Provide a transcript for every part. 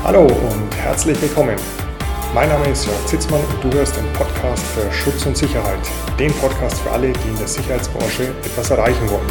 Hallo und herzlich willkommen. Mein Name ist Jörg Zitzmann und du hörst den Podcast für Schutz und Sicherheit. Den Podcast für alle, die in der Sicherheitsbranche etwas erreichen wollen.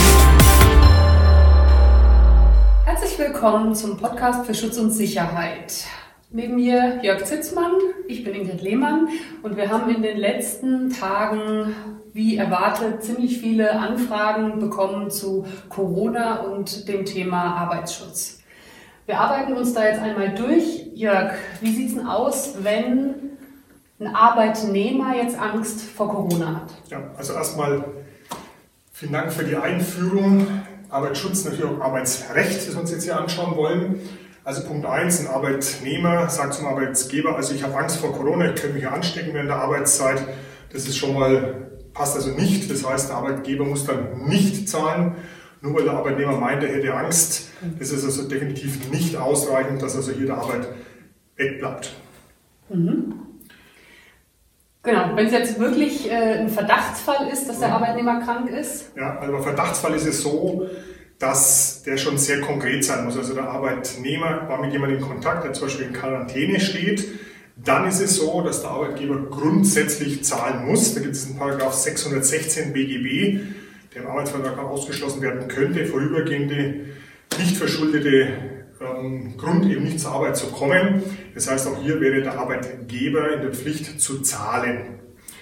Herzlich willkommen zum Podcast für Schutz und Sicherheit. Neben mir Jörg Zitzmann, ich bin Ingrid Lehmann und wir haben in den letzten Tagen, wie erwartet, ziemlich viele Anfragen bekommen zu Corona und dem Thema Arbeitsschutz. Wir arbeiten uns da jetzt einmal durch. Jörg, wie sieht es denn aus, wenn ein Arbeitnehmer jetzt Angst vor Corona hat? Ja, also erstmal vielen Dank für die Einführung. Arbeitsschutz, natürlich auch Arbeitsrecht, das wir uns jetzt hier anschauen wollen. Also Punkt 1, ein Arbeitnehmer sagt zum Arbeitgeber, also ich habe Angst vor Corona, ich könnte mich hier anstecken während der Arbeitszeit. Das ist schon mal, passt also nicht. Das heißt, der Arbeitgeber muss dann nicht zahlen, nur weil der Arbeitnehmer meint, er hätte Angst. Das ist also definitiv nicht ausreichend, dass also hier der Arbeit wegbleibt. Mhm. Genau, wenn es jetzt wirklich ein Verdachtsfall ist, dass der Arbeitnehmer krank ist? Ja, also beim Verdachtsfall ist es so, dass der schon sehr konkret sein muss. Also der Arbeitnehmer war mit jemandem in Kontakt, der zum Beispiel in Quarantäne steht. Dann ist es so, dass der Arbeitgeber grundsätzlich zahlen muss. Da gibt es einen Paragraph 616 BGB, der im Arbeitsvertrag auch ausgeschlossen werden könnte, vorübergehende, nicht verschuldete Grund, eben nicht zur Arbeit zu kommen. Das heißt, auch hier wäre der Arbeitgeber in der Pflicht zu zahlen.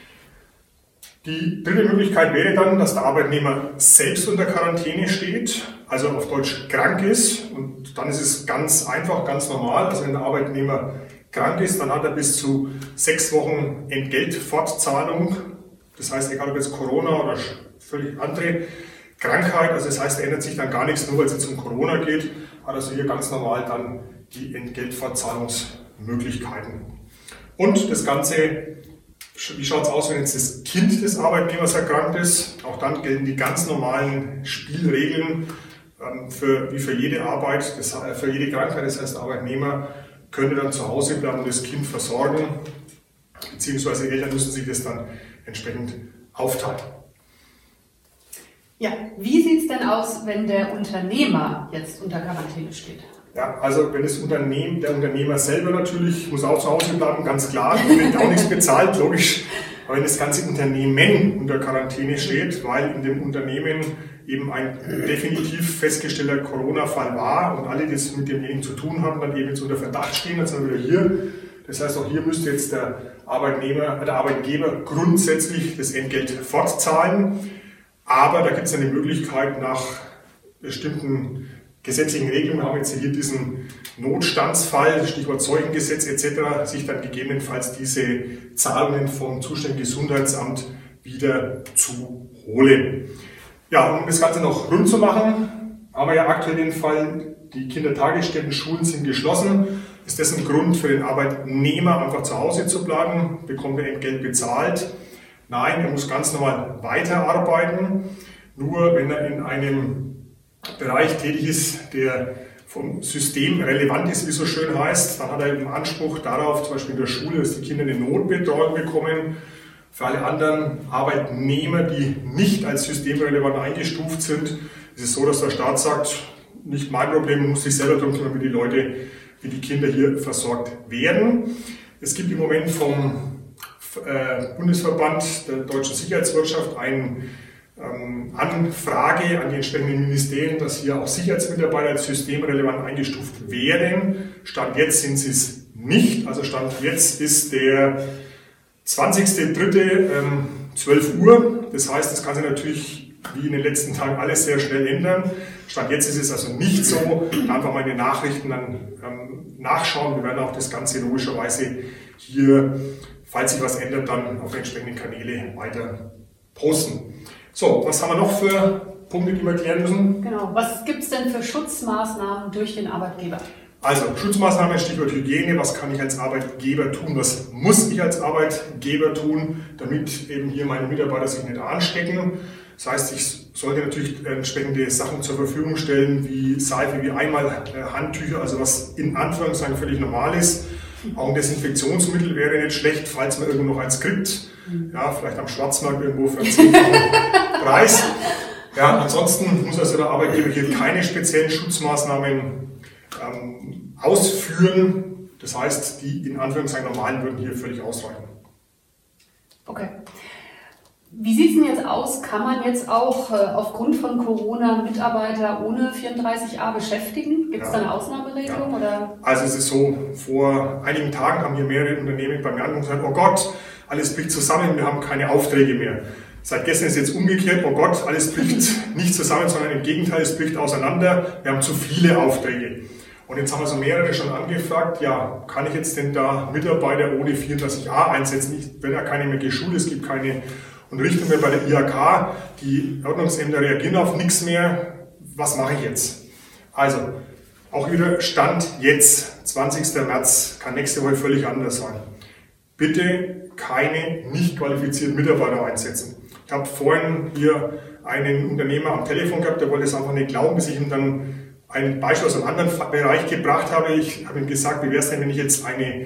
Die dritte Möglichkeit wäre dann, dass der Arbeitnehmer selbst unter Quarantäne steht, also auf Deutsch krank ist. Und dann ist es ganz einfach, ganz normal. Also wenn der Arbeitnehmer krank ist, dann hat er bis zu 6 Wochen Entgeltfortzahlung. Das heißt, egal ob jetzt Corona oder völlig andere Krankheit, also das heißt, da ändert sich dann gar nichts, nur weil es jetzt um Corona geht, hat also hier ganz normal dann die Entgeltfortzahlungsmöglichkeiten. Und das Ganze, wie schaut es aus, wenn jetzt das Kind des Arbeitnehmers erkrankt ist? Auch dann gelten die ganz normalen Spielregeln wie für jede Arbeit, für jede Krankheit. Das heißt, der Arbeitnehmer könnte dann zu Hause bleiben und das Kind versorgen, beziehungsweise Eltern müssen sich das dann entsprechend aufteilen. Ja, wie sieht es denn aus, wenn der Unternehmer jetzt unter Quarantäne steht? Ja, also wenn das der Unternehmer selber natürlich, muss auch zu Hause bleiben, ganz klar, wird auch nichts bezahlt, logisch. Aber wenn das ganze Unternehmen unter Quarantäne steht, weil in dem Unternehmen eben ein definitiv festgestellter Corona-Fall war und alle, die es mit demjenigen zu tun haben, dann eben jetzt unter Verdacht stehen, dann sind wir wieder hier. Das heißt, auch hier müsste jetzt der Arbeitgeber grundsätzlich das Entgelt fortzahlen. Aber da gibt es eine Möglichkeit nach bestimmten gesetzlichen Regelungen, wir haben jetzt hier diesen Notstandsfall, Stichwort Seuchengesetz etc., sich dann gegebenenfalls diese Zahlungen vom zuständigen Gesundheitsamt wieder zu holen. Ja, um das Ganze noch rund zu machen, haben wir ja aktuell den Fall, die Kindertagesstätten, Schulen sind geschlossen. Ist das ein Grund für den Arbeitnehmer, einfach zu Hause zu bleiben? Bekommt er Entgelt bezahlt? Nein, er muss ganz normal weiterarbeiten. Nur wenn er in einem Bereich tätig ist, der vom System relevant ist, wie es so schön heißt, dann hat er eben Anspruch darauf, zum Beispiel in der Schule, dass die Kinder eine Notbetreuung bekommen. Für alle anderen Arbeitnehmer, die nicht als systemrelevant eingestuft sind, ist es so, dass der Staat sagt, nicht mein Problem, man muss sich selber darum kümmern, wie die Kinder hier versorgt werden. Es gibt im Moment vom Bundesverband der deutschen Sicherheitswirtschaft eine Anfrage an die entsprechenden Ministerien, dass hier auch Sicherheitsmitarbeiter als systemrelevant eingestuft werden. Stand jetzt sind sie es nicht. Also Stand jetzt ist der 20.03.12 Uhr. Das heißt, das kann sich natürlich wie in den letzten Tagen alles sehr schnell ändern. Stand jetzt ist es also nicht so. Einfach mal in den Nachrichten dann nachschauen. Wir werden auch das Ganze logischerweise hier, falls sich was ändert, dann auf den entsprechenden Kanäle weiter posten. So, was haben wir noch für Punkte, die wir klären müssen? Genau, was gibt es denn für Schutzmaßnahmen durch den Arbeitgeber? Also, Schutzmaßnahmen, Stichwort Hygiene, was kann ich als Arbeitgeber tun, was muss ich als Arbeitgeber tun, damit eben hier meine Mitarbeiter sich nicht anstecken. Das heißt, ich sollte natürlich entsprechende Sachen zur Verfügung stellen, wie Seife, wie Einmalhandtücher, also was in Anführungszeichen völlig normal ist. Auch ein Desinfektionsmittel wäre nicht schlecht, falls man irgendwo noch eins kriegt. Ja, vielleicht am Schwarzmarkt irgendwo für einen 10-fachen Preis. Ja, ansonsten muss also der Arbeitgeber hier keine speziellen Schutzmaßnahmen ausführen. Das heißt, die in Anführungszeichen normalen würden hier völlig ausreichen. Okay. Wie sieht es denn jetzt aus? Kann man jetzt auch aufgrund von Corona Mitarbeiter ohne 34a beschäftigen? Gibt es da eine Ausnahmeregelung? Ja. Oder? Also es ist so, vor einigen Tagen haben hier mehrere Unternehmen bei mir angerufen und gesagt, oh Gott, alles bricht zusammen, wir haben keine Aufträge mehr. Seit gestern ist jetzt umgekehrt, oh Gott, alles bricht nicht zusammen, sondern im Gegenteil, es bricht auseinander, wir haben zu viele Aufträge. Und jetzt haben wir so mehrere schon angefragt, ja, kann ich jetzt denn da Mitarbeiter ohne 34a einsetzen? Wenn ja keine mehr geschult ist, es gibt keine Unterrichtung mehr bei der IHK, die Ordnungsämter reagieren auf nichts mehr, was mache ich jetzt? Also, auch wieder Stand jetzt, 20. März, kann nächste Woche völlig anders sein. Bitte keine nicht qualifizierten Mitarbeiter einsetzen. Ich habe vorhin hier einen Unternehmer am Telefon gehabt, der wollte es einfach nicht glauben, bis ich ihm dann ein Beispiel aus einem anderen Bereich gebracht habe. Ich habe ihm gesagt, wie wäre es denn, wenn ich jetzt eine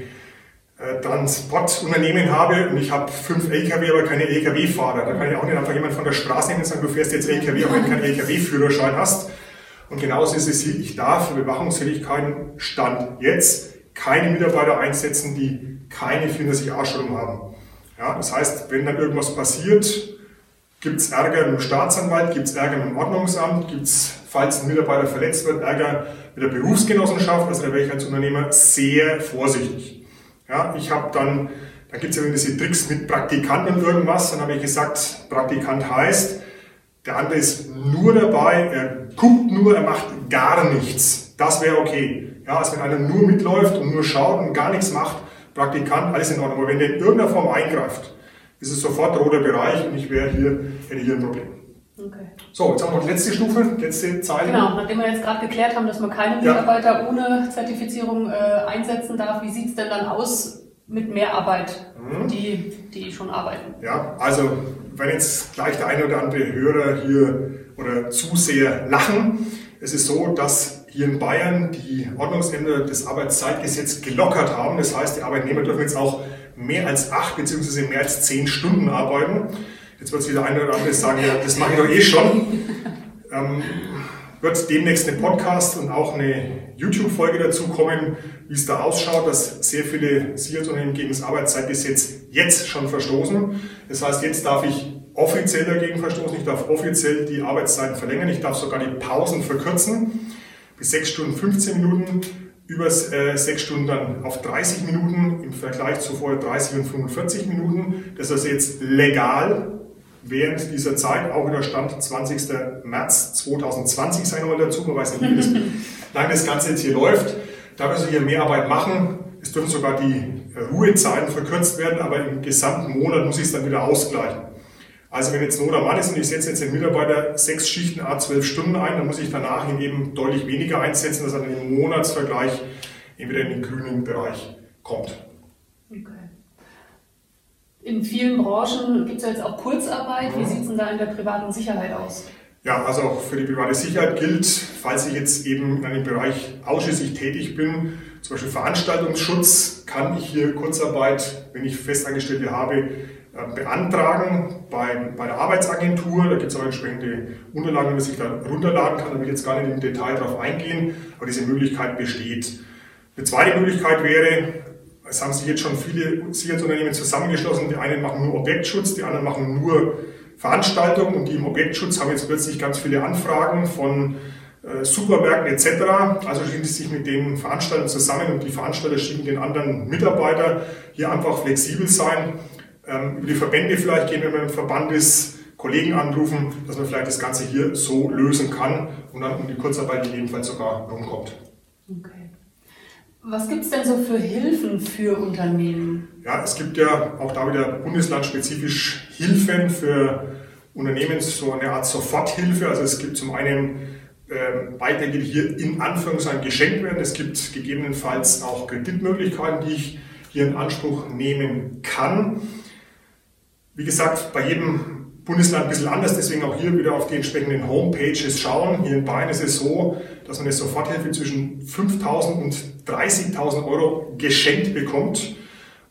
Transportunternehmen habe und ich habe 5 LKW, aber keine LKW-Fahrer. Da kann ich auch nicht einfach jemand von der Straße nehmen und sagen, du fährst jetzt LKW, aber wenn du keinen LKW-Führerschein hast. Und genauso ist es hier, ich darf für Bewachungstätigkeiten Stand jetzt keine Mitarbeiter einsetzen, die keine 34a-Schulung haben. Ja, das heißt, wenn dann irgendwas passiert, gibt es Ärger mit dem Staatsanwalt, gibt es Ärger mit dem Ordnungsamt, gibt es, falls ein Mitarbeiter verletzt wird, Ärger mit der Berufsgenossenschaft. Also da wäre ich als Unternehmer sehr vorsichtig. Ja, ich habe dann gibt es ja diese Tricks mit Praktikanten und irgendwas. Dann habe ich gesagt, Praktikant heißt, der andere ist nur dabei, er guckt nur, er macht gar nichts. Das wäre okay. Ja, also wenn einer nur mitläuft und nur schaut und gar nichts macht, Praktikant, alles in Ordnung. Aber wenn der in irgendeiner Form eingreift, ist es sofort roter Bereich und ich hätte hier ein Problem. Okay. So, jetzt haben wir die letzte Stufe, letzte Zeile. Genau, nachdem wir jetzt gerade geklärt haben, dass man keine Mitarbeiter ohne Zertifizierung einsetzen darf, wie sieht es denn dann aus mit Mehrarbeit, die schon arbeiten? Ja, also wenn jetzt gleich der eine oder andere Hörer hier oder Zuseher lachen, es ist so, dass hier in Bayern die Ordnungsämter das Arbeitszeitgesetz gelockert haben. Das heißt, die Arbeitnehmer dürfen jetzt auch mehr als 8 bzw. mehr als 10 Stunden arbeiten. Jetzt wird es wieder einer oder andere sagen, ja, das mache ich doch eh schon. Wird demnächst ein Podcast und auch eine YouTube-Folge dazu kommen, wie es da ausschaut, dass sehr viele Sicherheitsunternehmen gegen das Arbeitszeitgesetz jetzt schon verstoßen. Das heißt, jetzt darf ich offiziell dagegen verstoßen, ich darf offiziell die Arbeitszeiten verlängern, ich darf sogar die Pausen verkürzen, bis 6 Stunden 15 Minuten, über 6 Stunden dann auf 30 Minuten, im Vergleich zu vorher 30 und 45 Minuten. Das ist also jetzt legal während dieser Zeit, auch wieder Stand 20. März 2020 sein wir dazu, man weiß nicht, wie lange das Ganze jetzt hier läuft. Da wir also hier Mehrarbeit machen, es dürfen sogar die Ruhezeiten verkürzt werden, aber im gesamten Monat muss ich es dann wieder ausgleichen. Also wenn jetzt Not am Mann ist und ich setze jetzt den Mitarbeiter 6 Schichten à 12 Stunden ein, dann muss ich danach ihn eben deutlich weniger einsetzen, dass er dann im Monatsvergleich wieder in den grünen Bereich kommt. Okay. In vielen Branchen gibt es ja jetzt auch Kurzarbeit. Wie sieht es denn da in der privaten Sicherheit aus? Ja, also auch für die private Sicherheit gilt, falls ich jetzt eben in einem Bereich ausschließlich tätig bin, zum Beispiel Veranstaltungsschutz, kann ich hier Kurzarbeit, wenn ich Festangestellte habe, beantragen bei der Arbeitsagentur. Da gibt es auch entsprechende Unterlagen, die man sich da runterladen kann. Da will ich jetzt gar nicht im Detail darauf eingehen, aber diese Möglichkeit besteht. Eine zweite Möglichkeit wäre, es haben sich jetzt schon viele Sicherheitsunternehmen zusammengeschlossen. Die einen machen nur Objektschutz, die anderen machen nur Veranstaltungen und die im Objektschutz haben jetzt plötzlich ganz viele Anfragen von Supermärkten etc. Also schließen sie sich mit den Veranstaltern zusammen und die Veranstalter schicken den anderen Mitarbeiter hier einfach flexibel sein. Über die Verbände vielleicht gehen, wenn man im Verband ist, Kollegen anrufen, dass man vielleicht das Ganze hier so lösen kann und dann um die Kurzarbeit gegebenenfalls sogar rumkommt. Okay. Was gibt es denn so für Hilfen für Unternehmen? Ja, es gibt ja auch da wieder bundeslandspezifisch Hilfen für Unternehmen, so eine Art Soforthilfe. Also es gibt zum einen Beiträge, die hier in Anführungszeichen geschenkt werden. Es gibt gegebenenfalls auch Kreditmöglichkeiten, die ich hier in Anspruch nehmen kann. Wie gesagt, bei jedem Bundesland ein bisschen anders, deswegen auch hier wieder auf die entsprechenden Homepages schauen. Hier in Bayern ist es so, dass man eine Soforthilfe zwischen 5.000 und 30.000 Euro geschenkt bekommt.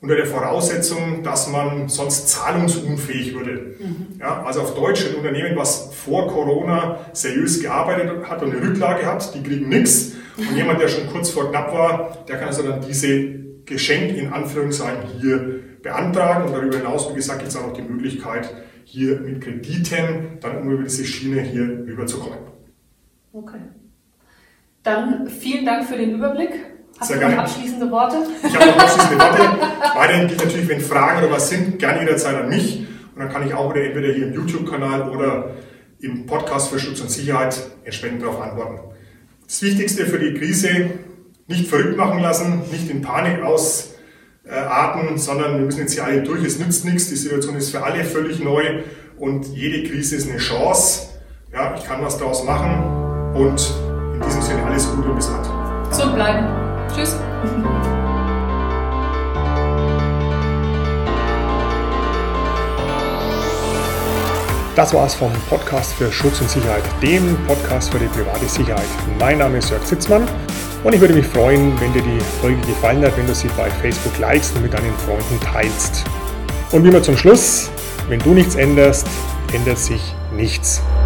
unter der Voraussetzung, dass man sonst zahlungsunfähig würde. Ja, also auf Deutsch, ein Unternehmen, was vor Corona seriös gearbeitet hat und eine Rücklage hat, die kriegen nichts. Und jemand, der schon kurz vor knapp war, der kann also dann diese Geschenk in Anführungszeichen hier beantragen. Und darüber hinaus, wie gesagt, gibt es auch noch die Möglichkeit, hier mit Krediten dann über diese Schiene hier rüberzukommen. Okay. Dann vielen Dank für den Überblick. Hast Sehr du noch gerne. abschließende Worte? Ich habe noch abschließende Worte. Weiterhin gilt natürlich, wenn Fragen oder was sind, gerne jederzeit an mich. Und dann kann ich auch wieder entweder hier im YouTube-Kanal oder im Podcast für Schutz und Sicherheit entsprechend darauf antworten. Das Wichtigste für die Krise, nicht verrückt machen lassen, nicht in Panik ausarten, sondern wir müssen jetzt hier alle durch. Es nützt nichts. Die Situation ist für alle völlig neu und jede Krise ist eine Chance. Ja, ich kann was daraus machen und in diesem Sinne alles Gute und bis bald. Gesund bleiben. Tschüss. Das war's vom Podcast für Schutz und Sicherheit, dem Podcast für die private Sicherheit. Mein Name ist Jörg Zitzmann und ich würde mich freuen, wenn dir die Folge gefallen hat, wenn du sie bei Facebook likest und mit deinen Freunden teilst. Und wie immer zum Schluss, wenn du nichts änderst, ändert sich nichts.